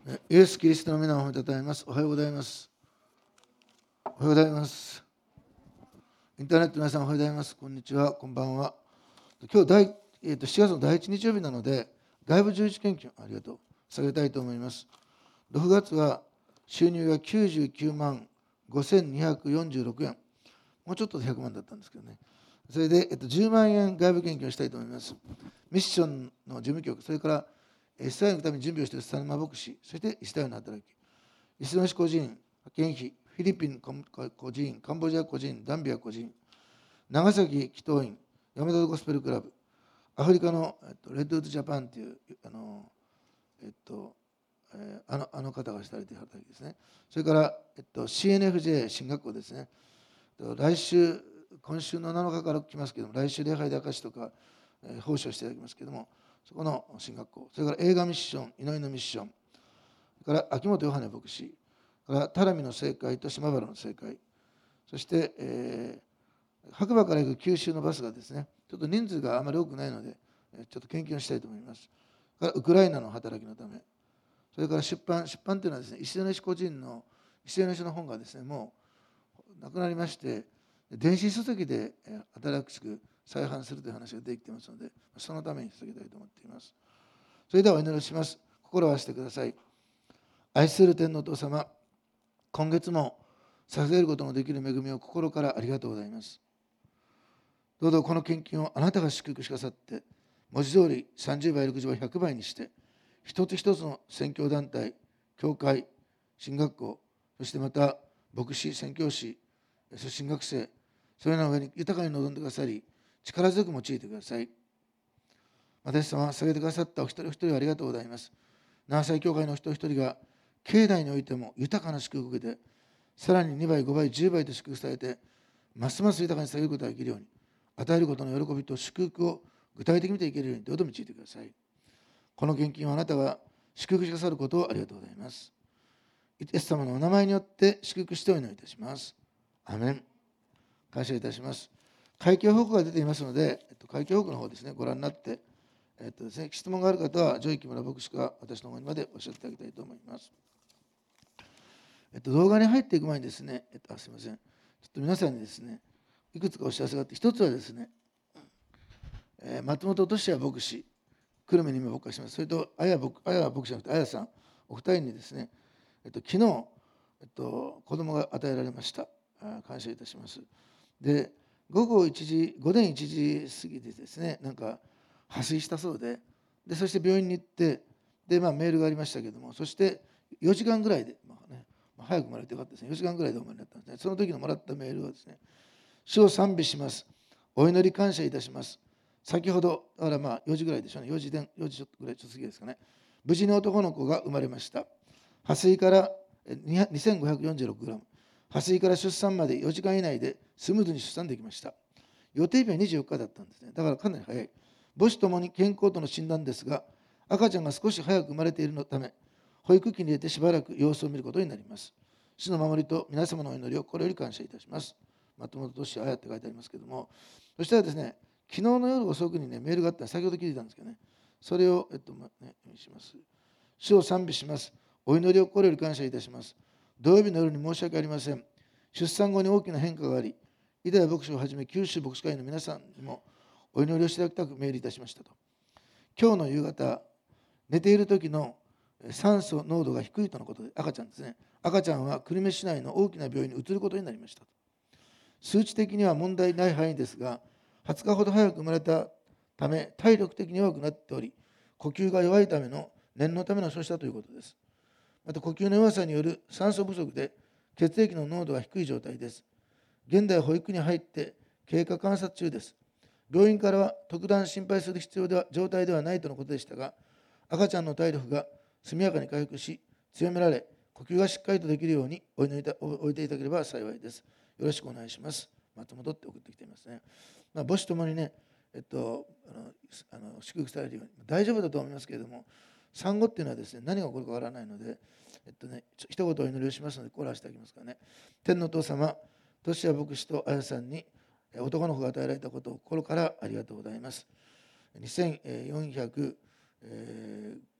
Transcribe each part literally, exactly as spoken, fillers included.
えイエス・キリストの皆を褒めたたえます。おはようございます。おはようございます。インターネットの皆さん、おはようございます。こんにちは、こんばんは。今日第、えーと、しちがつのだいいち日曜日なので、外部十字研究、ありがとう、下げたいと思います。ろくがつは収入がきゅうじゅうきゅうまんごせんにひゃくよんじゅうろくえん、もうちょっとでひゃくまんだったんですけどね。それで、えっと、じゅうまんえん外部研究をしたいと思います。ミッションの事務局、それからイスラエルのために準備をしているスタルマ牧師、そしてイスラエルの働き、イスラエル個人、派遣費、フィリピン個人、カンボジア個人、ダンビア個人、長崎祈祷院、ヤマダゴスペルクラブ、アフリカの、えっと、レッドウッドジャパンというあの、えっとえー、あのあの方がされている働きですね。それから、えっと、シーエヌエフジェー 進学校ですね。来週、今週のなのかから来ますけども、来週礼拝で証とか、えー、奉仕をしていただきますけども、そこの進学校、それから映画ミッション、祈りのミッション、それから秋元ヨハネ牧師、それからタラミの正会と島原の正会、そして、えー、白馬から行く九州のバスがですね、ちょっと人数があまり多くないので、ちょっと研究をしたいと思います。からウクライナの働きのため、それから出版、出版というのはですね、石根個人の、石根の本がですね、もうなくなりまして、電子書籍で新しく再販するという話ができていますので、そのために捧げたいと思っています。それではお祈りします。心を合わせてください。愛する天のお父様、今月も捧げることのできる恵みを心からありがとうございます。どうぞこの献金をあなたが祝福してくださって、文字通りさんじゅうばい、ろくじゅうばい、ひゃくばいにして、一つ一つの宣教団体、教会、進学校、そしてまた牧師、宣教師、そして進学生、それらの上に豊かに臨んでくださり、力強く用いてください。私様、捧げてくださったお一人お一人ありがとうございます。長崎教会のお一人一人が、境内においても豊かな祝福を受けて、さらににばい、ごばい、じゅうばいと祝福されて、ますます豊かにされることができるように、与えることの喜びと祝福を具体的に見ていけるように、どうぞ導いてください。この献金をあなたが祝福してくださることをありがとうございます。イエス様のお名前によって祝福してお祈りいたします。アメン。感謝いたします。会計報告が出ていますので、えっと、会計報告の方ですね、ご覧になって、えっとですね、質問がある方は、上木村牧師か私の方にまでおっしゃっていただきたいと思います。えっと、動画に入っていく前にですね、えっと、あすみません、ちょっと皆さんにですね、いくつかお知らせがあって、一つはですね、えー、松本俊也牧師、久留米に今僕がします。それと、あや牧師じゃなくて、あやさん、お二人にですね、えっと、昨日、えっと、子供が与えられました。感謝いたします。で、午後いちじ、午前いちじ過ぎでですね、なんか破水したそうで、でそして病院に行って、で、まあ、メールがありましたけども、そしてよじかんぐらいで、まあね、早く生まれてよかったですね、よじかんぐらいでお生まれになったんですね。その時のもらったメールはですね、主を賛美します。お祈り感謝いたします。先ほど、だからまあよじぐらいでしょうね、よじでよじちょっとぐらいちょっと過ぎですかね。無事に男の子が生まれました。破水からにせんごひゃくよんじゅうろくグラム。破水から出産までよじかん以内でスムーズに出産できました。予定日はにじゅうよっかだったんですね。だからかなり早い。母子ともに健康との診断ですが、赤ちゃんが少し早く生まれているのため、保育器に入れてしばらく様子を見ることになります。主の守りと皆様のお祈りをこれより感謝いたします。松本俊也って書いてありますけども、そしたらですね、昨日の夜遅くにね、メールがあったら先ほど聞いてたんですけどね、それを、えっと、ね、読みします。主を賛美します。お祈りをこれより感謝いたします。土曜日の夜に申し訳ありません。出産後に大きな変化があり、井田牧師をはじめ九州牧師会の皆さんにもお祈りをしていただきたくメールいたしましたと。今日の夕方、寝ている時の酸素濃度が低いとのことで、赤ちゃんですね。赤ちゃんは久留米市内の大きな病院に移ることになりましたと。数値的には問題ない範囲ですが、はつかほど早く生まれたため、体力的に弱くなっており、呼吸が弱いための念のための処置だということです。また呼吸の弱さによる酸素不足で血液の濃度が低い状態です。現在保育に入って経過観察中です。病院からは特段心配する必要では状態ではないとのことでしたが、赤ちゃんの体力が速やかに回復し、強められ、呼吸がしっかりとできるようにお祈りたおいていただければ幸いです。よろしくお願いします。松本って送ってきていますね。まあ、母子ともにね、えっと、あのあの祝福されるように、大丈夫だと思いますけれども、産後っていうのはですね、何が起こるかわからないので、えっとね、一言お祈りをしますので、心をしてあげますからね。天のお父様、俊也牧師とあやさんに男の子が与えられたことを心からありがとうございます。にせんよんひゃく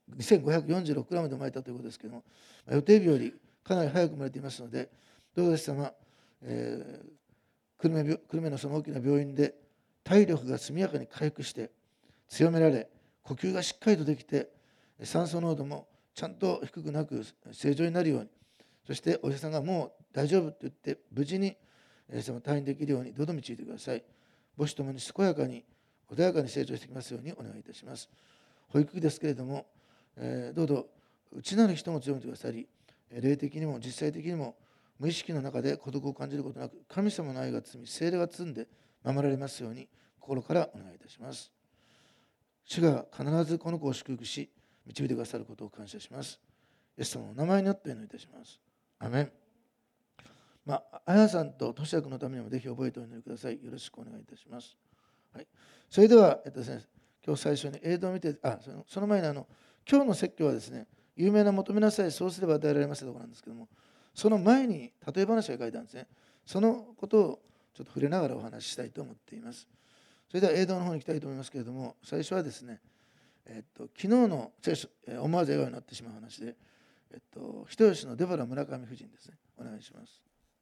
にせんごひゃくよんじゅうろくグラムで生まれたということですけれども、予定日よりかなり早く生まれていますので、どうぞイエス様、えー、久留米病久留米のその大きな病院で体力が速やかに回復して強められ、呼吸がしっかりとできて、酸素濃度もちゃんと低くなく正常になるように、そしてお医者さんがもう大丈夫と言って無事に退院できるようにどうぞ導いてください。母子ともに健やかに穏やかに成長してきますようにお願いいたします。保育器ですけれども、えー、どうぞ内なる人も強めてくださり、霊的にも実際的にも無意識の中で孤独を感じることなく、神様の愛が包み、聖霊が包んで守られますように心からお願いいたします。主が必ずこの子を祝福し導いてくださることを感謝します。イエス様のお名前によってお祈りいたします。アメン。まあ、あやさんととしやくんのためにもぜひ覚えてお祈りください。よろしくお願いいたします。はい、それでは、えっとですね、今日最初に映像を見て、あそのその前にあの今日の説教はですね、有名な求めなさい、そうすれば与えられますところなんですけども、その前に例え話が書いてあるんですね。そのことをちょっと触れながらお話ししたいと思っています。それでは映像の方に行きたいと思いますけれども、最初はですね、えっと、昨日の聖書、思わず笑顔になってしまう話で、えっと、人吉のデボラ村上夫人ですね。お願いします。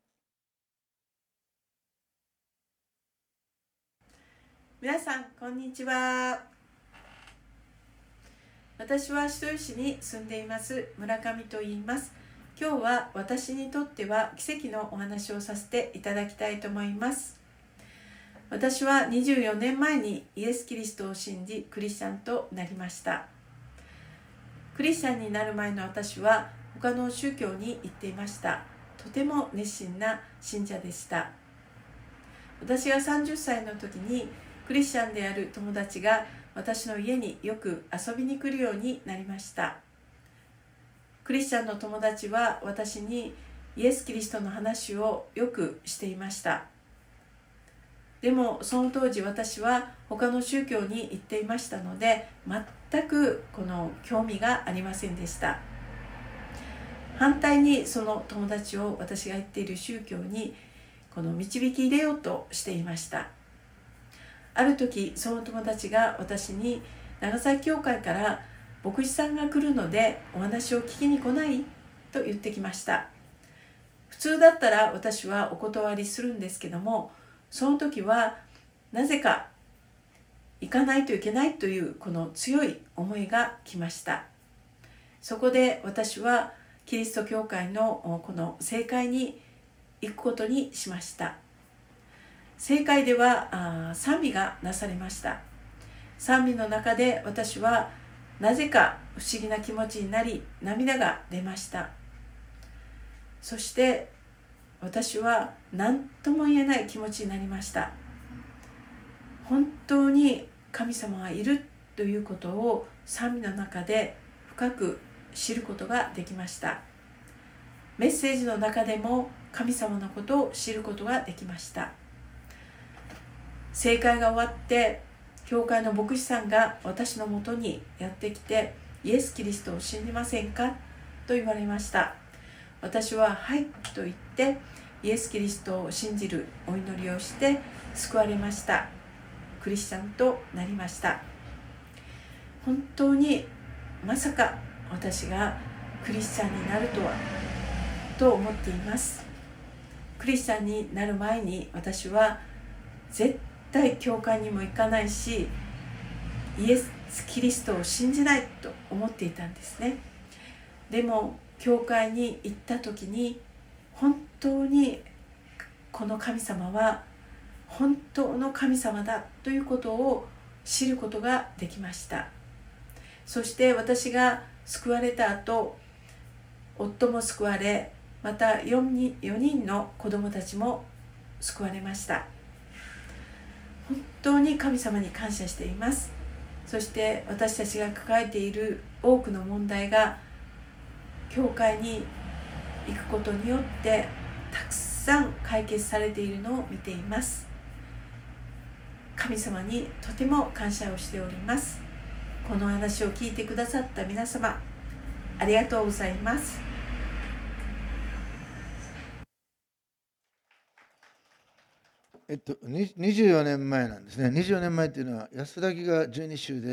皆さんこんにちは。私は人吉に住んでいます村上と言います。今日は私にとっては奇跡のお話をさせていただきたいと思います。私はにじゅうよねんまえにイエス・キリストを信じクリスチャンとなりました。クリスチャンになる前の私は他の宗教に行っていました。とても熱心な信者でした。私がさんじゅっさいの時にクリスチャンである友達が私の家によく遊びに来るようになりました。クリスチャンの友達は私にイエス・キリストの話をよくしていました。でもその当時私は他の宗教に行っていましたので、全くこの興味がありませんでした。反対にその友達を私が行っている宗教にこの導き入れようとしていました。ある時その友達が私に、長崎教会から牧師さんが来るのでお話を聞きに来ないと言ってきました。普通だったら私はお断りするんですけども、その時はなぜか行かないといけないというこの強い思いが来ました。そこで私はキリスト教会のこの聖会に行くことにしました。聖会では賛美がなされました。賛美の中で私はなぜか不思議な気持ちになり、涙が出ました。そして私は何とも言えない気持ちになりました。本当に神様がいるということを賛美の中で深く知ることができました。メッセージの中でも神様のことを知ることができました。聖会が終わって教会の牧師さんが私のもとにやってきて、イエス・キリストを信じませんかと言われました。私ははいと言ってイエス・キリストを信じるお祈りをして救われました。クリスチャンとなりました。本当にまさか私がクリスチャンになるとはと思っています。クリスチャンになる前に私は絶対教会にも行かないし、イエス・キリストを信じないと思っていたんですね。でも教会に行った時に、本当にこの神様は本当の神様だということを知ることができました。そして私が救われた後、夫も救われ、またよにんの子供たちも救われました。本当に神様に感謝しています。そして私たちが抱えている多くの問題が教会に行くことによってたくさん解決されているのを見ています。神様にとても感謝をしております。この話を聞いてくださった皆様、ありがとうございます。 えっと、にじゅうよねんまえなんですね。にじゅうよねんまえっていうのは安らぎがじゅうに州で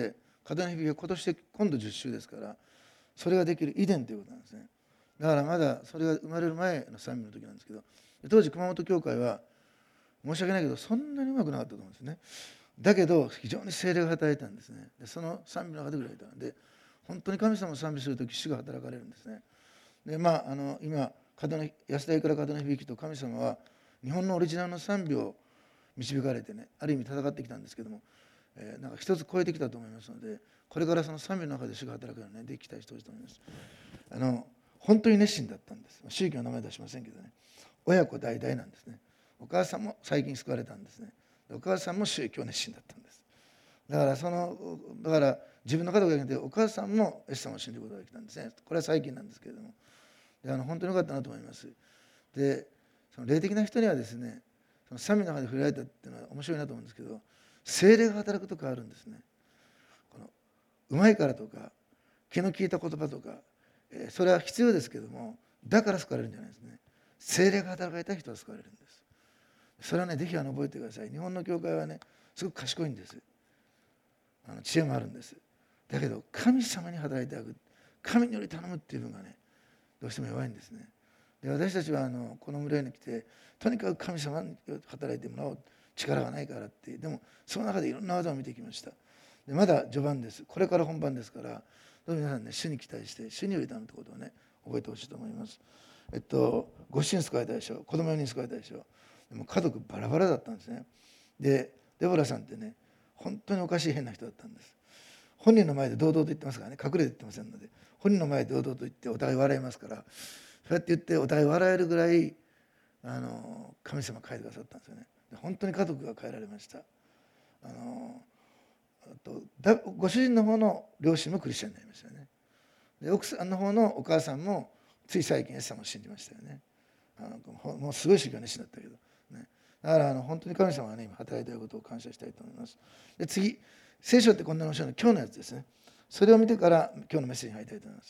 門の響きが今年で今度じゅっ週ですから、それができる遺伝ということなんですね。だからまだそれが生まれる前の賛美の時なんですけど、当時熊本教会は申し訳ないけどそんなにうまくなかったと思うんですね。だけど非常に聖霊が働いたんですね。でその賛美の中でくれたので、本当に神様を賛美する時主が働かれるんですね。でまああの今門の安田から門の響きと神様は日本のオリジナルの賛美を導かれてね、ある意味戦ってきたんですけども、えー、なんか一つ超えてきたと思いますので、これからその賛美の中で主が働くように、ね、できたいしてほしいと思います。あの本当に熱心だったんです。宗教の名前出しませんけどね、親子代々なんですね。お母さんも最近救われたんですね。お母さんも宗教熱心だったんです。だからそのだから自分の家族がいて、お母さんもイエス様を信じることができたんですね。これは最近なんですけれども、であの本当に良かったなと思います。でその霊的な人にはですね、その賛美の中で触れられたっていうのは面白いなと思うんですけど、聖霊が働くと変わるんですね。このうまいからとか気の利いた言葉とか、えー、それは必要ですけども、だから救われるんじゃないですね。聖霊が働いた人は救われるんです。それはね、ぜひあの覚えてください。日本の教会はね、すごく賢いんです。あの知恵もあるんです。だけど神様に働いてあげる、神により頼むっていう分がね、どうしても弱いんですね。で私たちはあのこの村に来て、とにかく神様に働いてもらおう、力がないからって、でもその中でいろんな技を見てきました。でまだ序盤です。これから本番ですから、どうも皆さんね、主に期待して主により頼むってことをね、覚えてほしいと思います。えっとご主人救われたでしょ、子供よにん救われたでしょ。でも家族バラバラだったんですね。でデボラさんってね、本当におかしい変な人だったんです。本人の前で堂々と言ってますからね、隠れて言ってませんので、本人の前で堂々と言ってお互い笑いますから、そうやって言ってお互い笑えるぐらいあの神様が変えてくださったんですよね。本当に家族が変えられました。あのあとだご主人の方の両親もクリスチャンになりましたよね。で奥さんの方のお母さんもつい最近イエス様を信じましたよね。あのもうすごい修行熱心だったけど、ね、だからあの本当に神様がね、今働いていることを感謝したいと思います。で次、聖書ってこんなの面白いの、今日のやつですね。それを見てから今日のメッセージに入りたいと思います。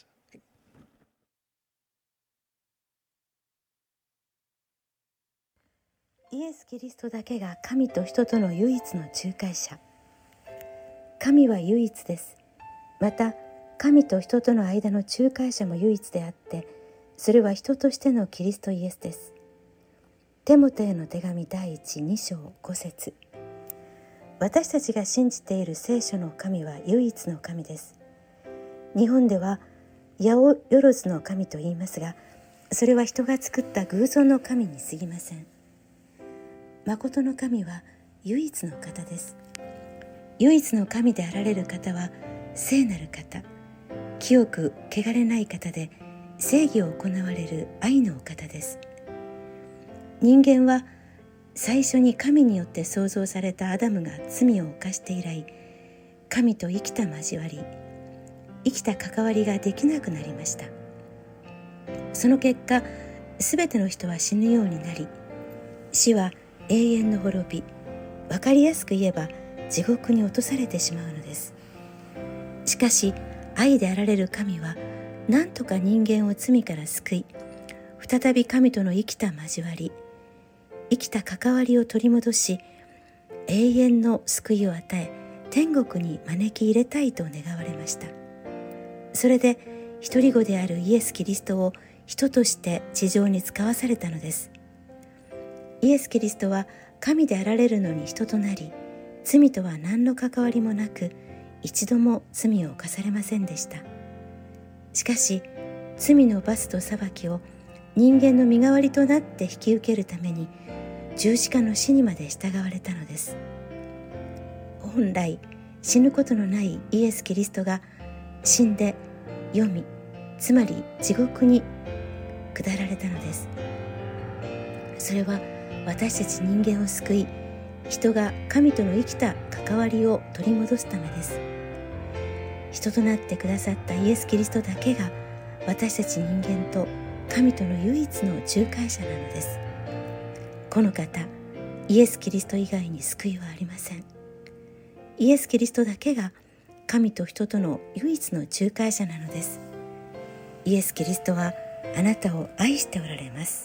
イエス・キリストだけが神と人との唯一の仲介者。神は唯一です。また神と人との間の仲介者も唯一であって、それは人としてのキリストイエスです。テモテへの手紙だいいち、に章ご節。私たちが信じている聖書の神は唯一の神です。日本では八百万の神と言いますが、それは人が作った偶像の神に過ぎません。誠の神は唯一の方です。唯一の神であられる方は聖なる方、清く汚れない方で、正義を行われる愛のお方です。人間は最初に神によって創造されたアダムが罪を犯して以来、神と生きた交わり、生きた関わりができなくなりました。その結果、すべての人は死ぬようになり、死は永遠の滅び、わかりやすく言えば地獄に落とされてしまうのです。しかし愛であられる神は、なんとか人間を罪から救い、再び神との生きた交わり、生きた関わりを取り戻し、永遠の救いを与え、天国に招き入れたいと願われました。それで一人子であるイエス・キリストを人として地上に使わされたのです。イエス・キリストは神であられるのに人となり、罪とは何の関わりもなく、一度も罪を犯されませんでした。しかし罪の罰と裁きを人間の身代わりとなって引き受けるために、十字架の死にまで従われたのです。本来死ぬことのないイエス・キリストが死んで読み、つまり地獄に下られたのです。それは私たち人間を救い、人が神との生きた関わりを取り戻すためです。人となってくださったイエス・キリストだけが、私たち人間と神との唯一の仲介者なのです。この方、イエス・キリスト以外に救いはありません。イエス・キリストだけが神と人との唯一の仲介者なのです。イエス・キリストはあなたを愛しておられます。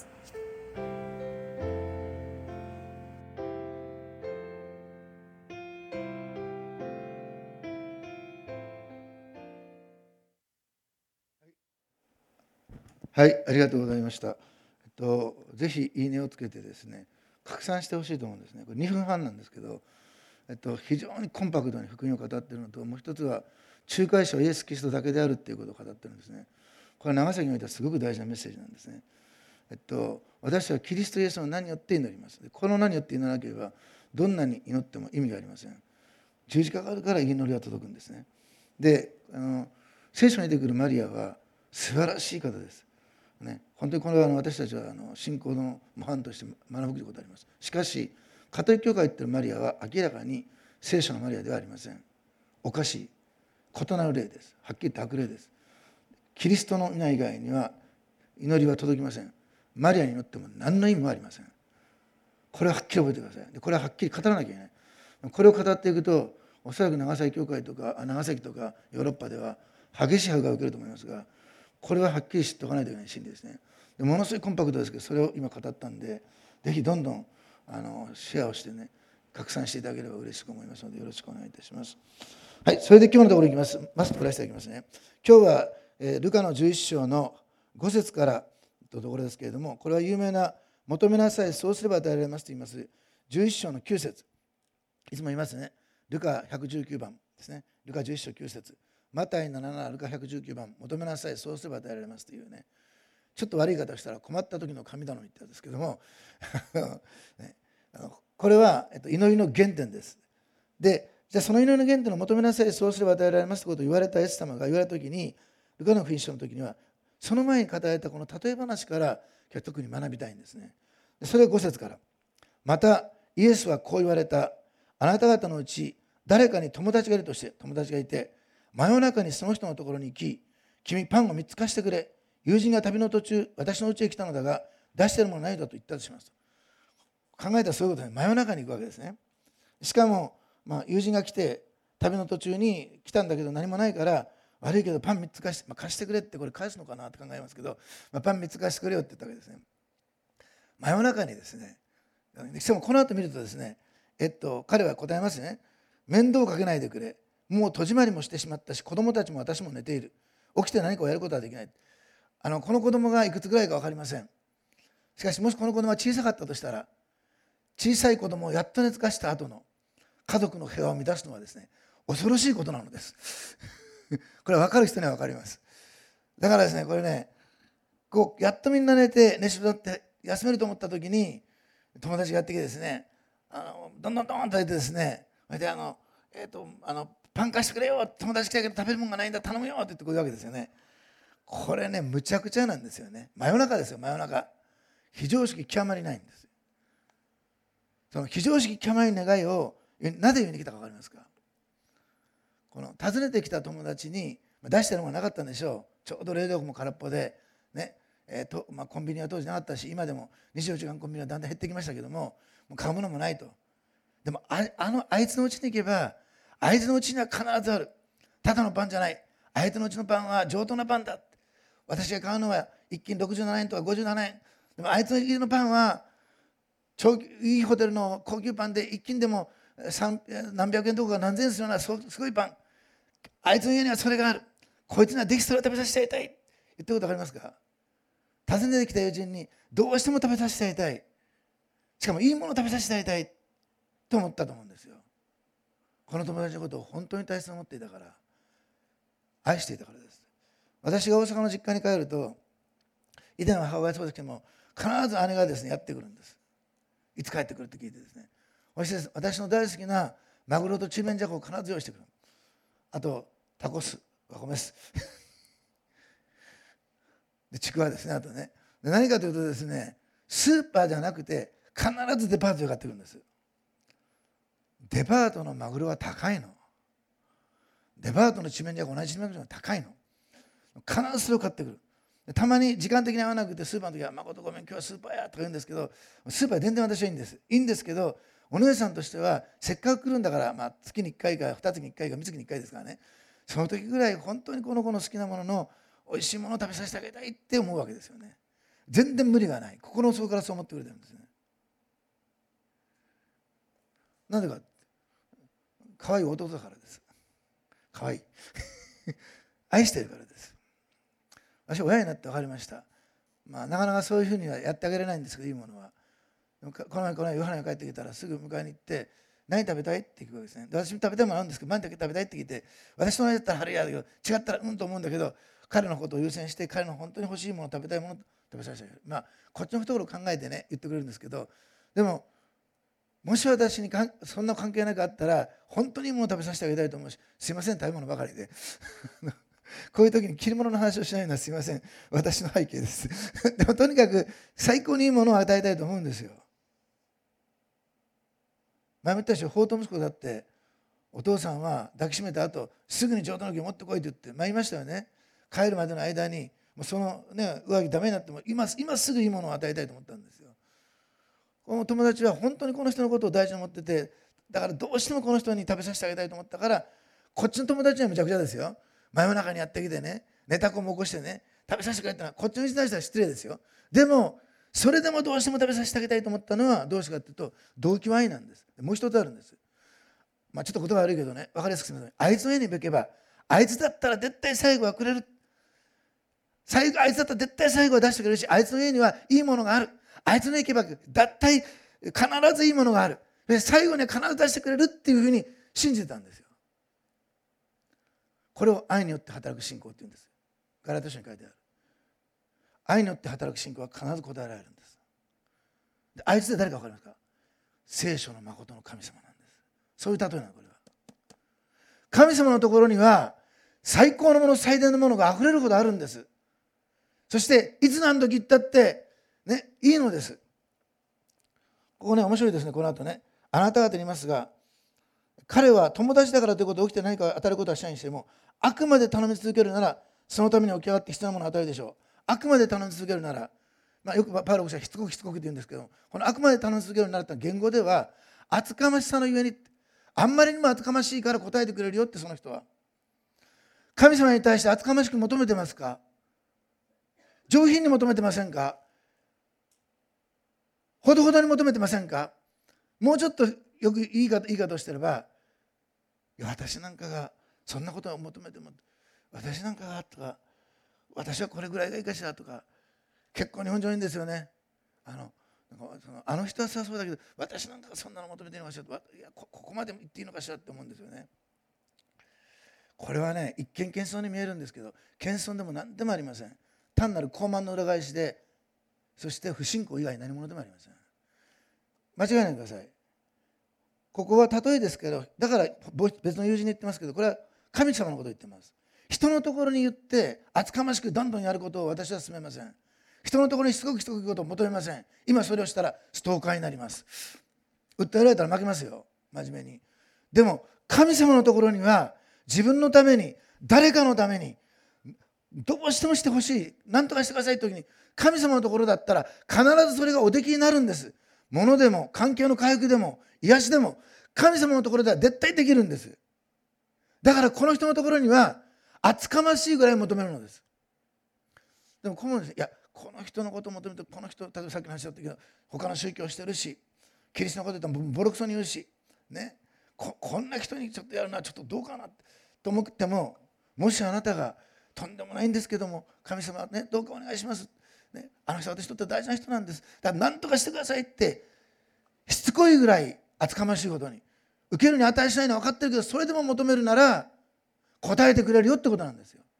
はい、ありがとうございました。えっと、ぜひいいねをつけてですね、拡散してほしいと思うんですね。これにふんはんなんですけど、えっと、非常にコンパクトに福音を語っているのと、もう一つは仲介者はイエス・キリストだけであるということを語っているんですね。これは長崎においてはすごく大事なメッセージなんですね。えっと、私はキリストイエスの名によって祈ります。この名によって祈らなければ、どんなに祈っても意味がありません。十字架があるから祈りは届くんですね。で、あの聖書に出てくるマリアは素晴らしい方です。ね、本当にこれはあの私たちはあの信仰の模範として学ぶことがあります。しかし、カトリック教会言ってるマリアは明らかに聖書のマリアではありません。おかしい。異なる例です。はっきり言って悪例です。キリストのいない以外には祈りは届きません。マリアに祈っても何の意味もありません。これははっきり覚えてください。でこれははっきり語らなきゃいけない。これを語っていくと、おそらく長崎教会とか長崎とかヨーロッパでは激しい迫害を受けると思いますが、これははっきり知っておかないといけない真理ですね。でものすごいコンパクトですけど、それを今語ったんで、ぜひどんどんあのシェアをしてね、拡散していただければ嬉しく思いますので、よろしくお願いいたします。はい、それで今日のところいきます。マスクプラスしていきますね。今日は、えー、ルカのじゅういっ章のご節からというところですけれども、これは有名な求めなさい、そうすれば与えられますと言いますじゅういっ章のきゅう節。いつも言いますね。ルカひゃくじゅうきゅうばんですね。ルカじゅういっ章きゅう節。マタイなななな、ルカひゃくじゅうきゅうばん、求めなさい、そうすれば与えられますというね、ちょっと悪い言い方をしたら困った時の神頼みってやつですけどもね、あのこれは、えっと、祈りの原点です。で、じゃあその祈りの原点を求めなさい、そうすれば与えられますということを言われたイエス様が言われた時に、ルカの福音書の時には、その前に語られたこの例え話から今日は特に学びたいんですね。でそれがご節から。またイエスはこう言われた。あなた方のうち誰かに友達がいるとして、友達がいて、真夜中にその人のところに行き、君パンをみっつ貸してくれ。友人が旅の途中、私の家へ来たのだが、出しているものないだと言ったとします。考えたらそういうことで、真夜中に行くわけですね。しかも、まあ、友人が来て、旅の途中に来たんだけど何もないから、悪いけどパンみっつ貸して、まあ、貸してくれって、これ返すのかなって考えますけど、まあ、パンみっつ貸してくれよって言ったわけですね。真夜中にですね、しかもこの後見るとですね、えっと、彼は答えますね。面倒をかけないでくれ。もう戸締まりもしてしまったし、子供たちも私も寝ている。起きて何かをやることはできない。あのこの子供がいくつぐらいか分かりません。しかしもしこの子供が小さかったとしたら、小さい子供をやっと寝つかした後の家族の平和を乱すのはですね、恐ろしいことなのですこれは分かる人には分かります。だからですね、これね、こうやっとみんな寝て寝静まって休めると思った時に、友達がやってきてですね、あのどんどんどんと出てですね、それであの、えー、とあのパン貸してくれよ、友達来たけど食べるもんがないんだ、頼むよって言ってこういうわけですよね。これね、むちゃくちゃなんですよね。真夜中ですよ、真夜中。非常識極まりないんです。その非常識極まりない願いをなぜ言いに来たか分かりますか。この訪ねてきた友達に出してるものがなかったんでしょう。ちょうど冷蔵庫も空っぽでね、えーとまあ、コンビニは当時なかったし、今でもにじゅうよじかんコンビニはだんだん減ってきましたけども、もう買うものもないと。でも あ, あのあいつのうちに行けば、あいつのうちには必ずある。ただのパンじゃない。あいつのうちのパンは上等なパンだ。私が買うのは一斤ろくじゅうななえんとかごじゅうななえん。でもあいつの家のパンは超いいホテルの高級パンで、一斤でも何百円とか何千円するようなすごいパン。あいつの家にはそれがある。こいつにはできそれを食べさせてやりたい。言ってること分かりますか。訪ねてきた友人にどうしても食べさせてやりたい。しかもいいものを食べさせてやりたいと思ったと思うんですよ。この友達のことを本当に大切に思っていたから、愛していたからです。私が大阪の実家に帰ると、以前は母親そうですけども、必ず姉がですねやってくるんです。いつ帰ってくるって聞いてですね、そして私の大好きなマグロとちりめんじゃこを必ず用意してくる。あとタコス、ワコメスでちくわですね。あとね、で何かというとですね、スーパーじゃなくて必ずデパートで買ってくるんです。デパートのマグロは高いの。デパートのちりめんじゃこ、同じちりめんじゃこが高いの。必ずそれを買ってくる。たまに時間的に合わなくてスーパーの時は「誠ごめん、今日はスーパーや」とか言うんですけど、スーパー全然私はいいんですいいんですけど、お姉さんとしてはせっかく来るんだから、まあ、月にいっかいかふたつにいっかいかみっつにいっかいですからね、その時ぐらい本当にこの子の好きなもののおいしいものを食べさせてあげたいって思うわけですよね。全然無理がない。心の底からそう思ってくれてるんですね。なんでか、可愛い弟だからです。可愛い愛してるからです。私は親になって分かりました。 まあ、なかなかそういうふうにはやってあげれないんですけど、いいものは。でもこの前この前ヨハネが帰ってきたらすぐ迎えに行って「何食べたい?」って聞くわけですね。で私も食べたいものあるんですけど、何食べたいって聞いて、私の前だったら春やだけど、違ったらうんと思うんだけど、彼のことを優先して彼の本当に欲しいもの、食べたいものを食べさせてあげる。まあこっちのところを考えてね言ってくれるんですけど、でももし私にかんそんな関係なくあったら本当にいいものを食べさせてあげたいと思うし、すいません食べ物ばかりでこういう時に着るものの話をしないのはすいません、私の背景ですでもとにかく最高にいいものを与えたいと思うんですよ。前も言ったでしょ、法と息子だってお父さんは抱きしめた後すぐに上等の木を持ってこいと言って参りましたよね。帰るまでの間にもうその、ね、上着ダメになっても 今, 今すぐいいものを与えたいと思ったんですよ。この友達は本当にこの人のことを大事に思ってて、だからどうしてもこの人に食べさせてあげたいと思ったから、こっちの友達はむちゃくちゃですよ。真夜中にやってきてね、寝た子も起こしてね、食べさせてくれってのはこっちの人に対しては失礼ですよ。でもそれでもどうしても食べさせてあげたいと思ったのはどうしてかというと、動機は愛なんです。もう一つあるんです。まあちょっと言葉悪いけどね、分かりやすくすみません。あいつの家に行けば、あいつだったら絶対最後はくれる。最後あいつだったら絶対最後は出してくれるし、あいつの家にはいいものがある。あいつの家に行けば絶対必ずいいものがある。で最後には必ず出してくれるっていうふうに信じてたんですよ。これを愛によって働く信仰っていうんです。ガラテヤ書に書いてある。愛によって働く信仰は必ず答えられるんです。であいつで誰か分かりますか？聖書の誠の神様なんです。そういう例えなのこれは。神様のところには最高のもの、最大のものがあふれるほどあるんです。そしていつ何時言ったってね、いいのです。ここね面白いですね。この後ね、あなた方に言いますが、彼は友達だからということで起きて何か与えることはしたいにしても、あくまで頼み続けるならそのために起き上がって必要なものを与えるでしょう。あくまで頼み続けるなら、まあ、よくパウロ牧師はしつこくしつこくって言うんですけど、このあくまで頼み続けるならって言語では厚かましさのゆえに、あんまりにも厚かましいから答えてくれるよって。その人は神様に対して厚かましく求めてますか？上品に求めてませんか？ほどほどに求めてませんか？もうちょっとよく言い方言い方をしてれば、いや私なんかがそんなことを求めても、私なんかがとか、私はこれぐらいがいいかしらとか、結構日本人多いんですよね。あのそのあの人はさそうだけど、私なんかがそんなの求めているのかしらと、いや こ, ここまで言っていいのかしらって思うんですよね。これはね、一見謙遜に見えるんですけど、謙遜でも何でもありません。単なる傲慢の裏返しで、そして不信仰以外何者でもありません。間違えないでください。ここは例えですけど、だから別の友人に言ってますけど、これは神様のことを言ってます。人のところに言って厚かましくどんどんやることを私は勧めません。人のところにしつこくしつこくことを求めません。今それをしたらストーカーになります。訴えられたら負けますよ、真面目に。でも神様のところには自分のために、誰かのためにどうしてもしてほしい、何とかしてくださいという時に、神様のところだったら必ずそれがおできになるんです。物でも環境の回復でも癒しでも神様のところでは絶対できるんです。だからこの人のところには厚かましいぐらい求めるのです。でもこのですね、いやこの人のことを求めて、この人、例えばさっきの話だったけど他の宗教をしてるし、キリストのこと言ったらボロクソに言うしね、 こ, こんな人にちょっとやるのはちょっとどうかなと思っても、もしあなたがとんでもないんですけども、神様ね、どうかお願いします、ね、あの人は私にとって大事な人なんです、だから何とかしてくださいってしつこいぐらい厚かましいことに、受けるに値しないのは分かってるけど、それでも求めるなら答えてくれるよってことなんですよ。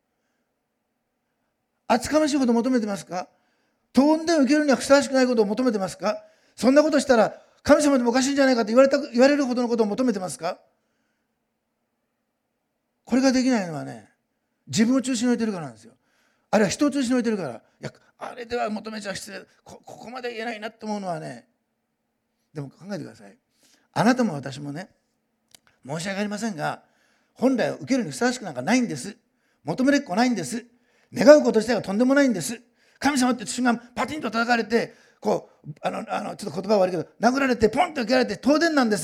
厚かましいことを求めてますか？当然受けるにはふさわしくないことを求めてますか？そんなことしたら神様でもおかしいんじゃないかと言われた言われるほどのことを求めてますか？これができないのはね、自分を中心に置いてるからなんですよ。あるいは人を中心に置いてるから。いやあれでは求めちゃ失礼、 こ, ここまで言えないなって思うのはね。でも考えてください。あなたも私もね、申し訳ありませんが、本来は受けるにふさわしくなんかないんです。求めるっこないんです。願うこと自体はとんでもないんです。神様って瞬間パチンと叩かれて、こうあのあのちょっと言葉は悪いけど殴られてポンと受けられて当然なんです。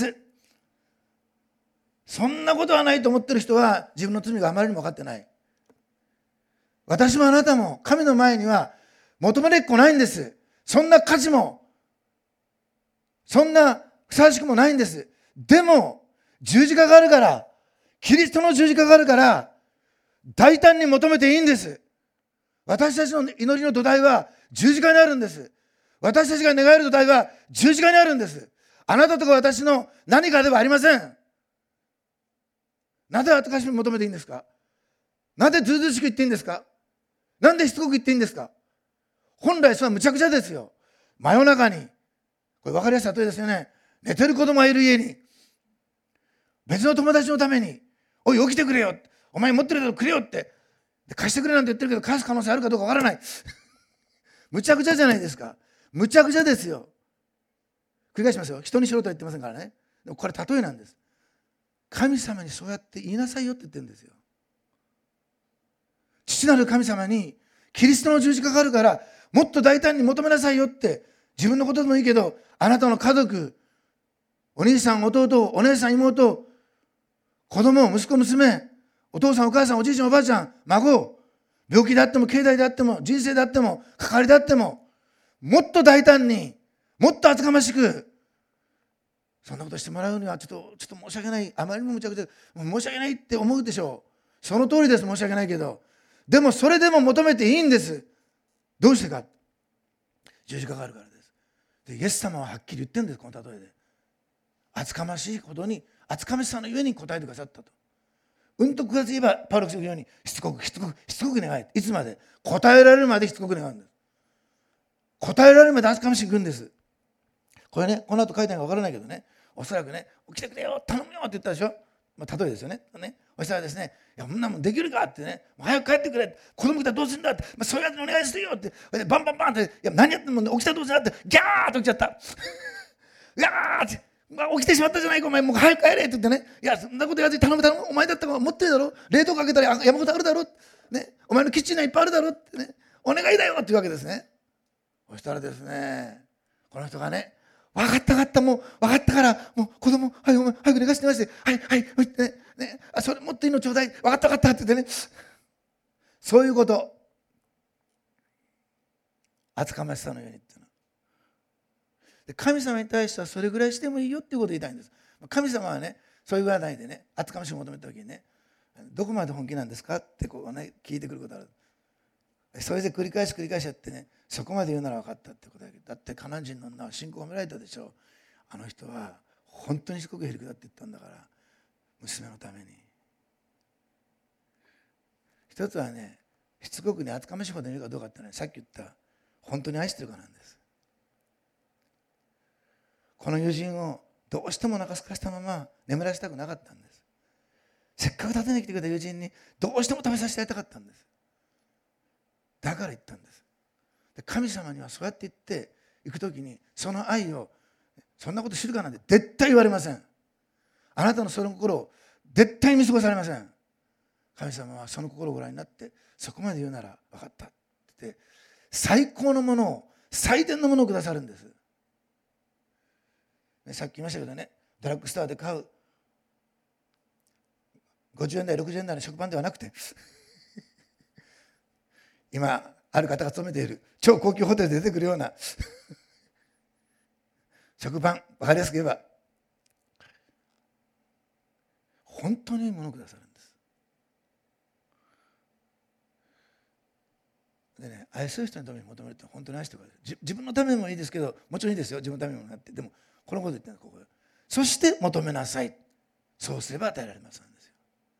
そんなことはないと思ってる人は自分の罪があまりにも分かってない。私もあなたも神の前には求めるっこないんです。そんな価値もそんなふさわしくもないんです。でも十字架があるから、キリストの十字架があるから大胆に求めていいんです。 私たちの祈りの土台は十字架にあるんです。私たちが願える土台は十字架にあるんです。あなたとか私の何かではありません。なぜ私に求めていいんですか？なぜずうずうしく言っていいんですか？なんでしつこく言っていいんですか？本来それはむちゃくちゃですよ。真夜中に、これ分かりやすい例えですよね。寝てる子供がいる家に、別の友達のために、おい起きてくれよ、お前持ってるだろくれよって、貸してくれなんて言ってるけど貸す可能性あるかどうか分からない。むちゃくちゃじゃないですか。むちゃくちゃですよ。繰り返しますよ。人にしろとは言ってませんからね。でもこれ例えなんです。神様にそうやって言いなさいよって言ってるんですよ。父なる神様にキリストの十字架があるからもっと大胆に求めなさいよって、自分のことでもいいけど、あなたの家族、お兄さん、弟、お姉さん、妹、子供、息子、娘、お父さん、お母さん、おじいちゃん、おばあちゃん、孫、病気であっても経済であっても人生であっても関わりであっても、もっと大胆に、もっと厚かましく、そんなことしてもらうにはちょっとちょっと申し訳ない、あまりにもむちゃくちゃ申し訳ないって思うでしょう。その通りです。申し訳ないけど、でもそれでも求めていいんです。どうしてか、十字架があるからです。でイエス様ははっきり言ってるんです。この例えで厚かましいことに、厚かましさのゆえに答えてくださったと。うんとくがつ言えばパウロが言うように、しつこくしつこくしつこく願い、いつまで、答えられるまでしつこく願うんです。答えられるまで厚かましくいくんです。これね、この後書いてないか分からないけどね、おそらくね、起きてくれよ、頼むよって言ったでしょ。まあ、例えですよね。ね、おしたらですね、いや、そんなもんできるかってね、早く帰ってくれ、子供来たらどうするんだって、まあ、そういうやつにお願いするよって、でバンバンバンって、いや、何やってんの、起きたらどうするんだって、ギャーッと起きちゃった。うわーって、まあ、起きてしまったじゃないか、お前、もう早く帰れって言ってね、いや、そんなことやらずに頼む頼む、お前だったら持ってるだろ、冷凍庫開けたら山ほどあるだろ、ね、お前のキッチンがいっぱいあるだろってね、お願いだよっていうわけですね。そしたらですね、この人がね、分かった分かった、もう分かったから、もう子供、はい、お前早く寝かして寝かして、はいはい、ねね、あ、それもっといいのちょうだい、分かった分かったって言ってね、そういうこと、厚かましさのようにっていうので、神様に対してはそれぐらいしてもいいよっていうことを言いたいんです。神様はね、そう言わないでね、厚かましく求めた時にね、どこまで本気なんですかってこう、ね、聞いてくることある。それで繰り返し繰り返しやってね、そこまで言うなら分かったってことだけど、だってカナン人の女は信仰を褒められたでしょう。あの人は本当にしつこくへりくだって言ったんだから、娘のために。一つはね、しつこくに厚かましいほどにいるかどうかってね、さっき言った本当に愛してるかなんです。この友人をどうしてもお腹すかしたまま眠らせたくなかったんです。せっかく訪ねてきてくれた友人にどうしても食べさせてやりたかったんです。だから言ったんです。で、神様にはそうやって言っていくときに、その愛を、そんなこと知るかなんて絶対言われません。あなたのその心を絶対見過ごされません。神様はその心をご覧になって、そこまで言うなら分かったって言って、最高のものを、最善のものをくださるんです。ね、さっき言いましたけどね、ドラッグストアで買うごじゅうえん台ろくじゅうえん台の食パンではなくて今ある方が勤めている超高級ホテルで出てくるような食パン、分かりやすく言えば本当にいいものをくださるんです。でね、愛する人のために求めるって本当に愛してください。自分のためにもいいですけど、もちろんいいですよ、自分のためにもなって、でもこのこと言ってるのはここで、そして求めなさい、そうすれば与えられますなんですよ。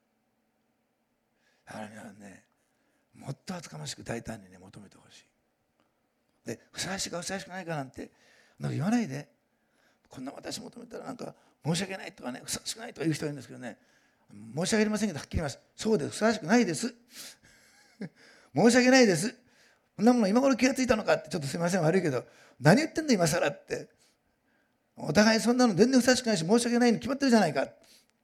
だから皆さんね、もっと厚かましく大胆にね求めてほしい。で、ふさわしいかふさわしくないかなんてなんか言わないで、こんな私求めたらなんか申し訳ないとかね、ふさわしくないとか言う人がいるんですけどね、申し訳ありませんけどはっきり言います。そうです、ふさわしくないです申し訳ないです。こんなもの今頃気がついたのかって、ちょっとすいません悪いけど、何言ってんだ今更って、お互いそんなの全然ふさわしくないし申し訳ないに決まってるじゃないか。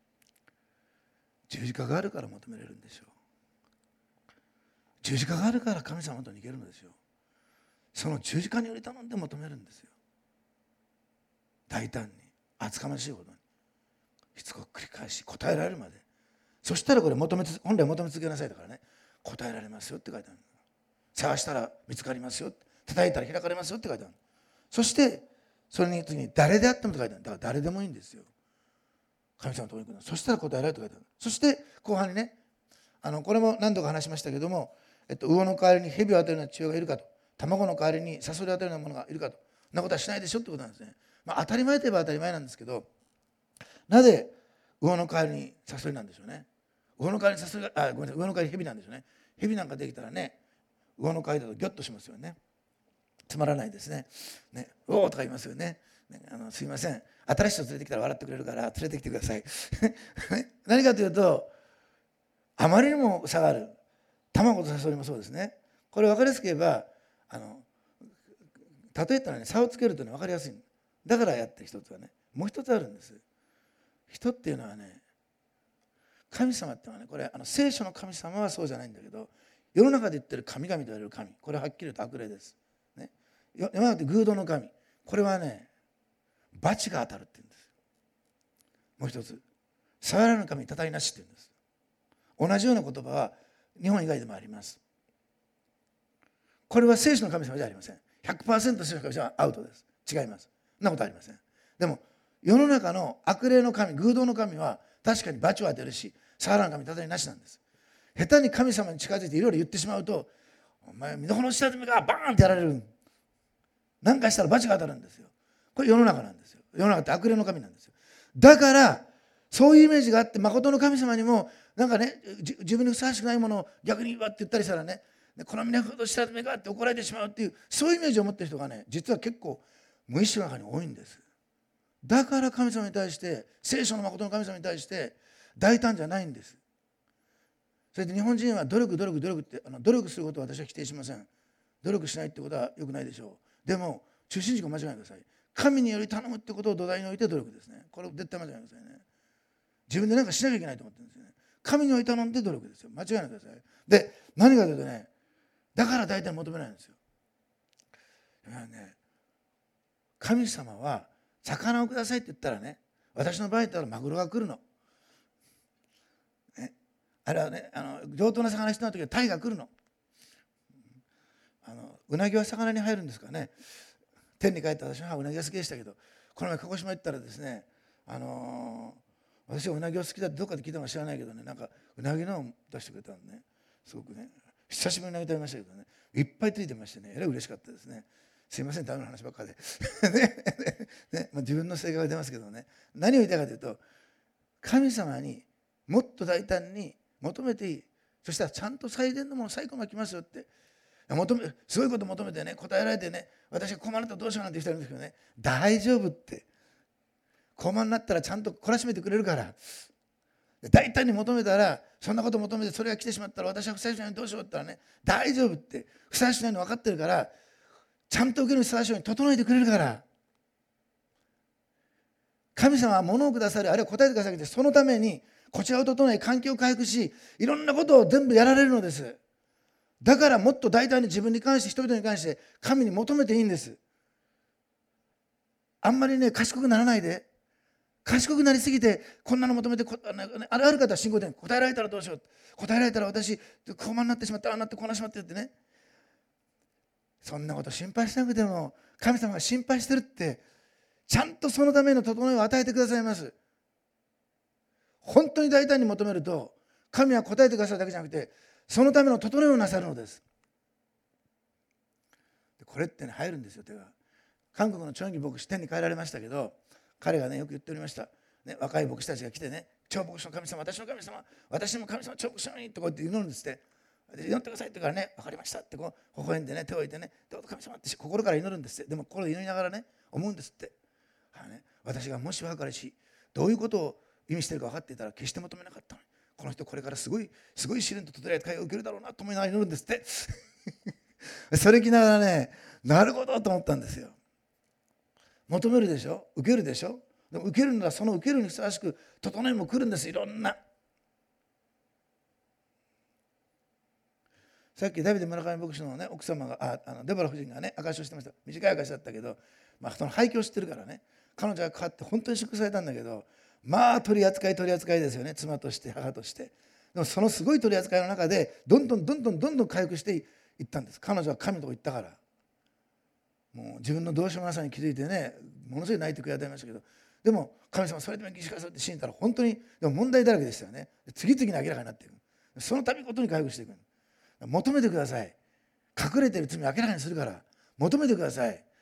十字架があるから求めれるんでしょう。十字架があるから神様のとに行けるのですよ。その十字架により頼んで求めるんですよ。大胆に、厚かましいほどに、しつこく繰り返し答えられるまで。そしたらこれ求め本来求め続けなさいだからね、答えられますよって書いてある。探したら見つかりますよ、叩いたら開かれますよって書いてある。そしてそれに次に誰であってもって書いてある。だから誰でもいいんですよ、神様のところに行くの。そしたら答えられると書いてある。そして後半にね、あのこれも何度か話しましたけども、 えっと、魚の代わりに蛇を与えるような父親がいるかと、卵の代わりにサソリを与えるようなものがいるかと、そんなことはしないでしょってことなんですね。まあ、当たり前といえば当たり前なんですけど、なぜ魚の代わりにサソリなんでしょうね。魚の代わりにサソリが、あ、ごめんなさい、魚の代わりに蛇なんでしょうね。蛇なんかできたらね、魚の代わりだとギョッとしますよね。つまらないですね。ね、おおとか言いますよね。ね、あのすいません、新しい人連れてきたら笑ってくれるから連れてきてください。何かというと、あまりにも差がある。卵とサソリもそうですね。これ分かりやすく言えば、あの例えたらね、差をつけるとね分かりやすい。だからやって一つはね、もう一つあるんです。人っていうのはね、神様っていうのはね、これあの聖書の神様はそうじゃないんだけど、世の中で言ってる神々と言われる神、これははっきり言うと悪霊です。ね、世の中で偶像の神、これはね、罰が当たるって言うんです。もう一つ、触らぬ神、たたりなしって言うんです。同じような言葉は日本以外でもあります。これは聖書の神様じゃありません。ひゃくパーセント 聖書の神様はアウトです。違います。そんなことありません。でも世の中の悪霊の神、偶像の神は確かに罰を当てるし、触らぬ神、たたりなしなんです。下手に神様に近づいていろいろ言ってしまうと、お前見どころの下積みがバーンってやられる。何かしたら罰が当たるんですよ。これ世の中なんですよ。世の中って悪霊の神なんですよ。だからそういうイメージがあって、誠の神様にもなんかね、自分にふさわしくないものを逆に言わって言ったりしたらね、この皆ほど下積みがあって怒られてしまうっていう、そういうイメージを持っている人がね、実は結構無意識の中に多いんです。だから神様に対して、聖書の誠の神様に対して大胆じゃないんです。それで日本人は努力努力努力ってあの努力することを私は否定しません。努力しないってことは良くないでしょう。でも中心軸を間違えないでください。神により頼むってことを土台に置いて努力ですね。これを絶対間違えないでくださいね。自分で何かしなきゃいけないと思ってるんですよね。神により頼んで努力ですよ。間違えないでください。で、何かというとね、だから大体求めないんですよ。だからね、神様は魚をくださいって言ったらね、私の場合だったらマグロが来るの。ね、あれはね、あの上等な魚必要な時はタイが来るの。あのうなぎは魚に入るんですかね。天に帰った私はうなぎが好きでしたけど、この前鹿児島行ったらですね、あのー、私はうなぎを好きだってどっかで聞いたのか知らないけどね、なんかうなぎのを出してくれたんでね、すごくね、久しぶりにうなぎ食べましたけどね、いっぱいついてましてね、えらい嬉しかったですね。すいません、ダメな話ばっかでねね、まあ、自分の性格が出ますけどね、何を言いたいかというと、神様にもっと大胆に求めていい。そしたらちゃんと最善のもの、最高が来ますよって。求めすごいこと求めてね、答えられてね、私が困るとどうしようなんて人いるんですけどね、大丈夫って。困になったらちゃんと懲らしめてくれるから。大胆に求めたら、そんなこと求めてそれが来てしまったら私はふさわしくないのにどうしようって言ったらね、大丈夫って。ふさわしくないの分かってるから、ちゃんと受けるにふさわしいように整えてくれるから。神様は物をくださる、あるいは答えてくださる、そのためにこちらを整え、環境を回復し、いろんなことを全部やられるのです。だからもっと大胆に自分に関して、人々に関して神に求めていいんです。あんまりね、賢くならないで。賢くなりすぎて、こんなの求めて、あれある方は信仰で答えられたらどうしよう、答えられたら私困になってしまった、ああなってこうなしまってってね、そんなこと心配しなくても神様が心配してるって、ちゃんとそのための整いを与えてくださいます。本当に大胆に求めると、神は答えてくださるだけじゃなくて、そのための整いをなさるのです。これってね、入るんですよ。手が韓国のチョンギ牧師、天に帰られましたけど、彼がね、よく言っておりました、ね、若い牧師たちが来てね、超牧師の神様、私の神様、私も神様、超牧師のようにってこうやって祈るんですって。で祈ってくださいって言うからね、分かりましたってこう微笑んでね、手を置いてね、どうぞ神様って心から祈るんですって。でも心で祈りながらね、思うんですって、はあね、私がもし分かるし、どういうことを意味しているか分かっていたら決して求めなかったのに、この人これからすごいすごい試練と整えた会を受けるだろうなと思いながら祈るんですってそれ聞きながらね、なるほどと思ったんですよ。求めるでしょ、受けるでしょ。でも受けるならその受けるにふさわしく整いも来るんです。いろんな。さっきダビデ村上牧師の、ね、奥様がああのデボラ夫人がね、証しをしてました。短い証しだったけど、まあ、その廃墟を知ってるからね、彼女が変わって本当に祝福されたんだけど、まあ取り扱い取り扱いですよね、妻として母として。でもそのすごい取り扱いの中でどんどんどんどんどんどん回復していったんです。彼女は神のとこ行ったから、もう自分のどうしようもなさに気づいてね、ものすごい泣いてくれたりましたけど、でも神様それでも生きてくださいって信じたら本当にでも問題だらけでしたよね。次々に明らかになっていく。その度ごとに回復していく。 求めてください。隠れている罪を明らかにするから求めてください。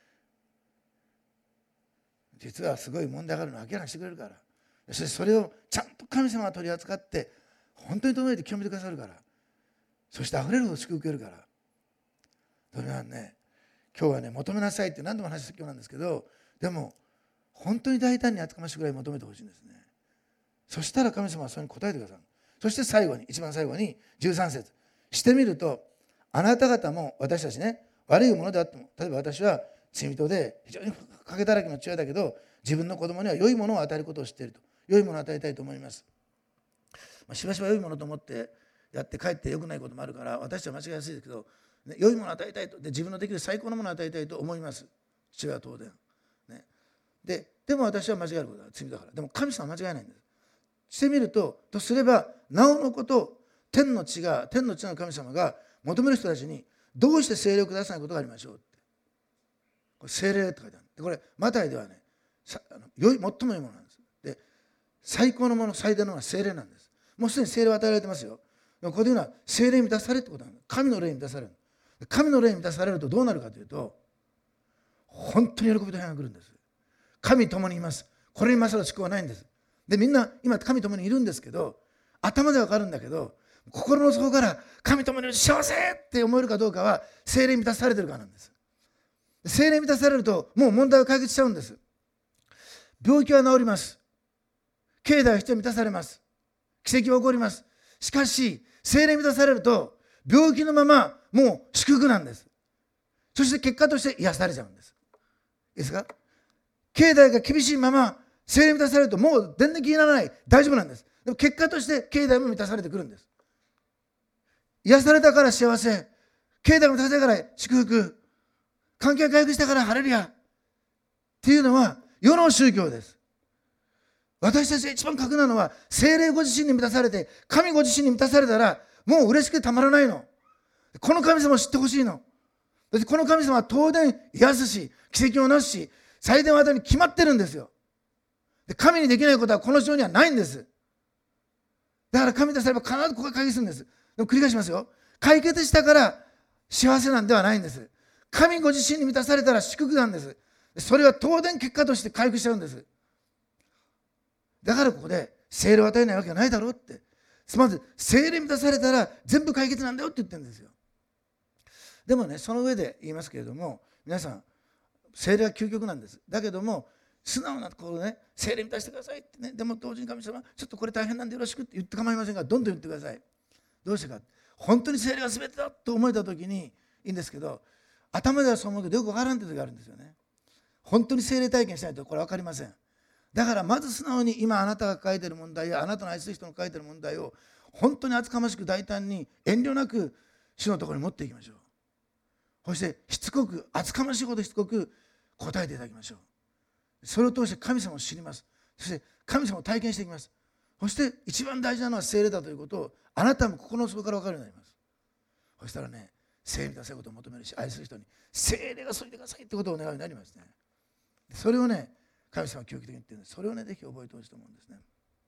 実はすごい問題があるのを明らかにしてくれるから、そしてそれをちゃんと神様が取り扱って本当に届いて清めてくださるから、そしてあふれるほど祝福を受けるから。それはね、今日はね、求めなさいって何度も話した今日なんですけど、でも本当に大胆に厚かましいぐらい求めてほしいんですね。そしたら神様はそれに答えてくださる。そして最後に、一番最後にじゅうさん節、してみるとあなた方も私たちね、悪いものであっても、例えば私は罪人で非常に賭けだらけの父親だけど、自分の子供には良いものを与えることを知っていると、良いものを与えたいと思います。まあ、しばしば良いものと思ってやって帰って良くないこともあるから、私は間違いやすいですけど、ね、良いものを与えたいと、で自分のできる最高のものを与えたいと思います。父親は当然、ね、ででも私は間違えることは罪だから。でも神様は間違いないんです。してみるととすれば、なおのこと天の地が天の地の神様が求める人たちにどうして聖霊をくださないことがありましょうって、これ聖霊って書いてある。でこれマタイではね、あの良い最も良いものなんです。で最高のもの、最大のものは聖霊なんです。もうすでに聖霊を与えられてますよ。でもここで言うのは聖霊に満たされるってことなんです。神の霊に満たされる。神の霊に満たされるとどうなるかというと、本当に喜びと平安が来るんです。神ともにいます。これに勝る思考はないんです。でみんな今神ともにいるんですけど、頭でわかるんだけど、心の底から神ともにいる幸せって思えるかどうかは聖霊に満たされてるからなんです。聖霊に満たされるともう問題を解決しちゃうんです。病気は治ります。経済は人に満たされます。奇跡は起こります。しかし聖霊に満たされると病気のままもう祝福なんです。そして結果として癒されちゃうんです。いいですか。経済が厳しいまま聖霊に満たされるともう全然気にならない、大丈夫なんです。でも結果として経済も満たされてくるんです。癒されたから幸せ、経済も満たされたから祝福、関係が回復したからハレルヤっていうのは世の宗教です。私たちが一番格なのは、聖霊ご自身に満たされて神ご自身に満たされたらもう嬉しくてたまらないの。この神様を知ってほしいの。だってこの神様は当然癒すし奇跡をなすし祭典を与えるに決まってるんですよ。で神にできないことはこの世にはないんです。だから神とされば必ずここが解決するんです。でも繰り返しますよ。解決したから幸せなんではないんです。神ご自身に満たされたら祝福なんです。それは当然結果として回復しちゃうんです。だからここで聖霊を与えないわけがないだろうって、まず聖霊に満たされたら全部解決なんだよって言ってるんですよ。でもね、その上で言いますけれども、皆さん聖霊は究極なんです。だけども素直なこうね、聖霊に満たしてくださいってね、でも同時に神様ちょっとこれ大変なんでよろしくって言って構いませんが、どんどん言ってください。どうしてか、本当に聖霊が全てだと思えた時にいいんですけど、頭ではそう思うけどよく分からんって時があるんですよね。本当に聖霊体験しないとこれ分かりません。だからまず素直に今あなたが抱えている問題やあなたの愛する人の抱えている問題を本当に厚かましく大胆に遠慮なく主のところに持っていきましょう。そしてしつこく、厚かましいほどしつこく答えていただきましょう。それを通して神様を知ります。そして神様を体験していきます。そして一番大事なのは聖霊だということをあなたも心の底から分かるようになります。そしたらね、聖霊に出せることを求めるし、愛する人に聖霊が添いてくださいってことを願うようになりますね。それをね、神様は教育的に言ってるんです。それをね、ぜひ覚えてほしいと思うんですね。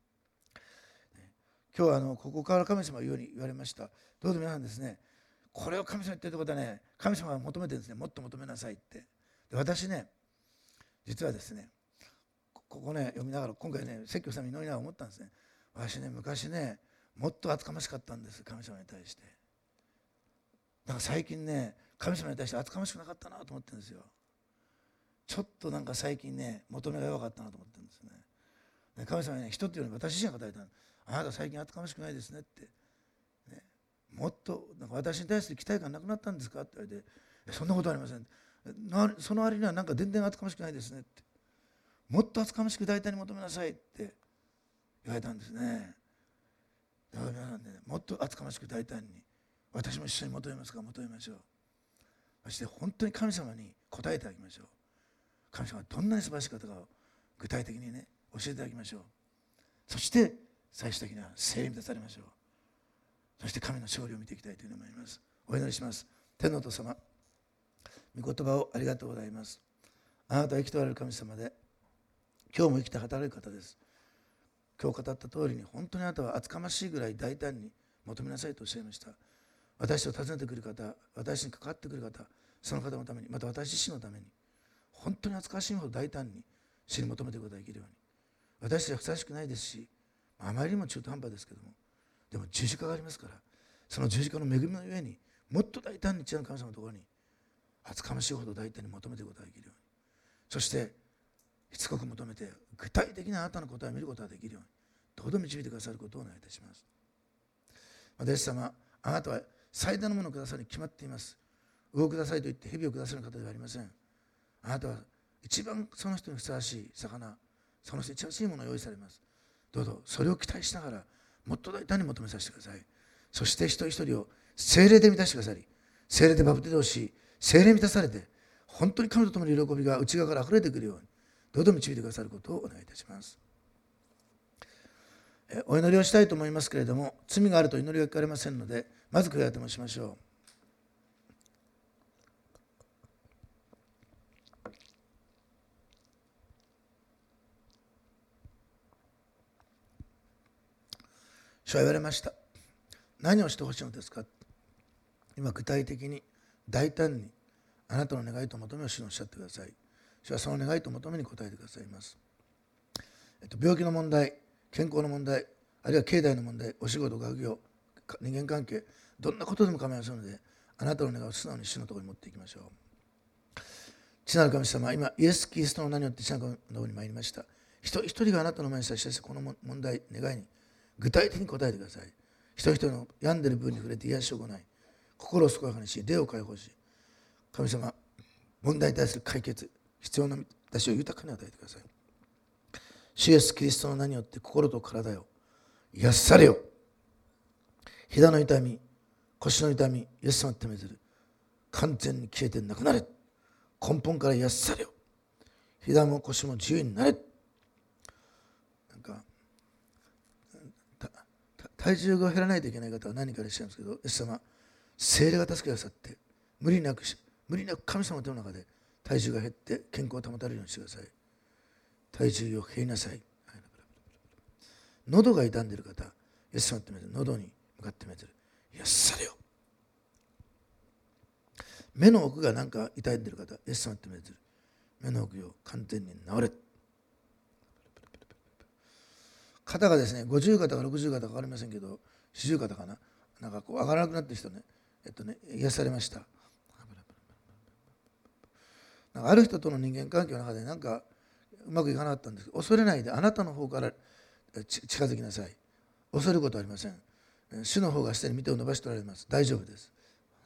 今日はあのここから神様が言うように言われました。どうぞ皆さんですね、これを神様言ってるってことはね、神様が求めてるんですね。もっと求めなさいって。で私ね、実はですね、ここね読みながら今回ね、説教さんに祈りながら思ったんですね。私ね、昔ね、もっと厚かましかったんです、神様に対して。だから最近ね、神様に対して厚かましくなかったなと思ってるんですよ。ちょっとなんか最近ね、求めが弱かったなと思ってるんですね。で神様にね、人っていうのに私自身が答えたの。あなた最近厚かましくないですねって。ね、もっとなんか私に対する期待感なくなったんですかって言われて、そんなことありません。その割にはなんか全然厚かましくないですねって。もっと厚かましく大胆に求めなさいって言われたんですね。だから皆さんね、もっと厚かましく大胆に私も一緒に求めますから求めましょう。そして本当に神様に答えていただきましょう。神様がどんなに素晴らしい方かを具体的にね、教えていただきましょう。そして最終的には聖霊に満たされましょう。そして神の勝利を見ていきたいというふうに思います。お祈りします。天のお父様、御言葉をありがとうございます。あなたは生きておられる神様で、今日も生きて働く方です。今日語った通りに本当にあなたは厚かましいぐらい大胆に求めなさいとおっしゃいました。 私を訪ねてくる方、私に関わってくる方、その方のために、また私自身のために、本当に懐かしいほど大胆に知り求めていくことができるように。私たちはふさわしくないですし、あまりにも中途半端ですけども、でも十字架がありますから、その十字架の恵みのゆえに、もっと大胆に父なる神様のところに、厚かましいほど大胆に求めていくことができるように。そして、しつこく求めて、具体的なあなたの答えを見ることができるように、どうぞ導いてくださることをお願いいたします。弟子様、あなたは最大のものをくださるに決まっています。魚をくださいと言って蛇をくださる方ではありません。あなたは一番その人にふさわしい魚、その人に一番しいものを用意されます。どうぞそれを期待しながら、もっと大胆に求めさせてください。そして一人一人を聖霊で満たしてくださり、聖霊でバプテスマをし、聖霊に満たされて、本当に神と共に喜びが内側から溢れてくるように、どうぞ導いてくださることをお願いいたします。お祈りをしたいと思いますけれども、罪があると祈りが聞かれませんので、まず悔い改めをしましょう。主は言われました。何をしてほしいのですか。今具体的に大胆にあなたの願いと求めを主におっしゃってください。主はその願いと求めに答えてくださいます。えっと、病気の問題、健康の問題、あるいは経済の問題、お仕事、学業、人間関係、どんなことでも構いませんので、あなたの願いを素直に主のところに持っていきましょう。父なる神様、今イエス・キリストの名によって父なる神のところに参りました。一人一人があなたの前に差し出してこの問題、願いに具体的に答えてください。一人一人の病んでいる部分に触れて癒しを行い、心を健やかにし、霊を解放し、神様、問題に対する解決、必要な私を豊かに与えてください。主イエス・キリストの名によって心と体よ、癒されよ。膝の痛み、腰の痛み、イエス様ってめずる。完全に消えてなくなれ。根本から癒されよ。膝も腰も自由になれ。なんか、体重が減らないといけない方は何かいらっしゃるんですけど、イエス様、聖霊が助けてくださって、無理なく、無理なく神様の手の中で体重が減って健康を保たれるようにしてください。体重を減りなさい。喉が痛んでいる方、イエス様ってめずる。喉に向かってめずる。癒されよ。目の奥がなんか痛んでいる方、イエス様ってめずる。目の奥よ、完全に治れ。肩がですね、ごじゅう肩かろくじゅう肩か分かりませんけど、よんじゅう肩かな、なんかこう上がらなくなってる人ね、えっとね、癒されました。なんかある人との人間関係の中でなんかうまくいかなかったんですけど、恐れないであなたの方から近づきなさい。恐れることはありません。主の方がすでに見てを伸ばしておられます。大丈夫です。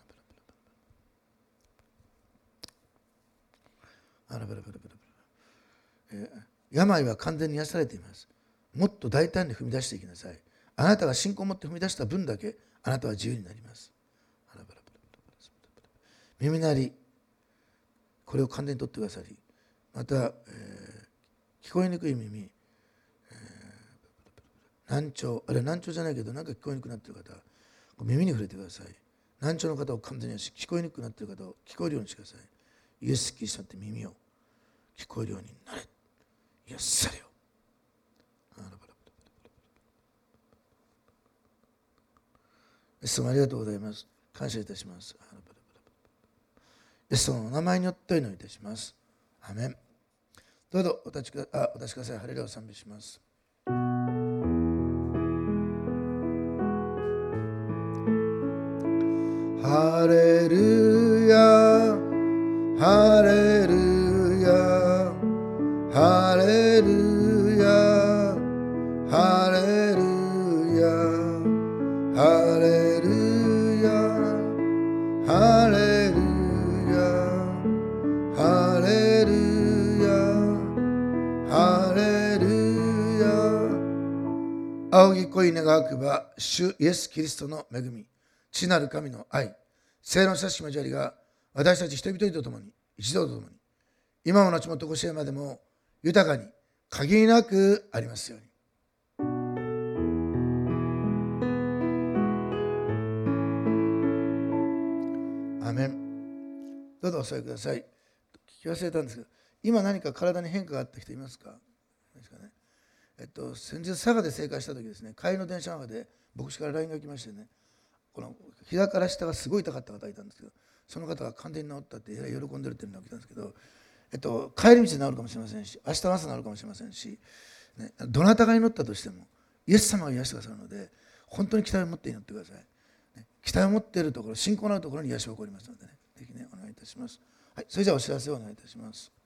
病は完全に癒されています。もっと大胆に踏み出していきなさい。あなたが信仰を持って踏み出した分だけあなたは自由になります。耳鳴り、これを完全に取ってくださり、また、えー、聞こえにくい耳、えー、難聴、あれ難聴じゃないけどなんか聞こえにくくなっている方、耳に触れてください。難聴の方を完全にし、聞こえにくくなっている方を聞こえるようにしてください。イエス・キリストって耳を聞こえるようになれ。癒されよ。イエス様ありがとうございます。感謝いたします。イエス様のお名前によってお祈りいたします。アメン。どうぞお立ちくだ、あ、お立ちください。ハレルヤを賛美します。ハレルヤ、ハレルヤ、ハレルヤ、ハレルヤ、ハレルヤ、ハレルヤ、ハレルヤ、ハレルヤ。仰ぎ恋願わくば、主イエス・キリストの恵み、父なる神の愛、聖の親しき交わりが私たち人々と共に、一同と共に、今も後も常しえまでも豊かに限りなくありますように。アメン。どうぞお座りください。聞き忘れたんですけど、今何か体に変化があった人いますか？ですかね。えっと、先日佐賀で正解した時ですね、帰りの電車の中で牧師から ライン が来ましてね、 この膝から下がすごい痛かった方がいたんですけど、その方が完全に治ったってえらい喜んでるっていうのが来たんですけど、えっと、帰り道で治るかもしれませんし、明日の朝治るかもしれませんし、ね、どなたが祈ったとしてもイエス様が癒してくださるので、本当に期待を持って祈ってください。ね、期待を持っているところ、信仰のあるところに癒しが起こりますのでね、ぜひね、お願いいたします。はい、それじゃあお知らせをお願いいたします。